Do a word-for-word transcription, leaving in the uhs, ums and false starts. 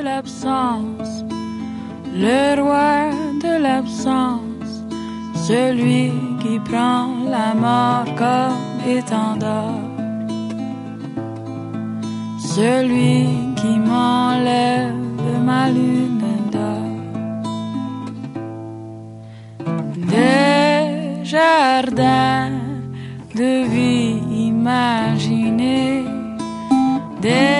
de l'absence, le roi de l'absence, celui qui prend la mort comme étendard, celui qui m'enlève ma lune d'or. Des jardins de vie imaginée, des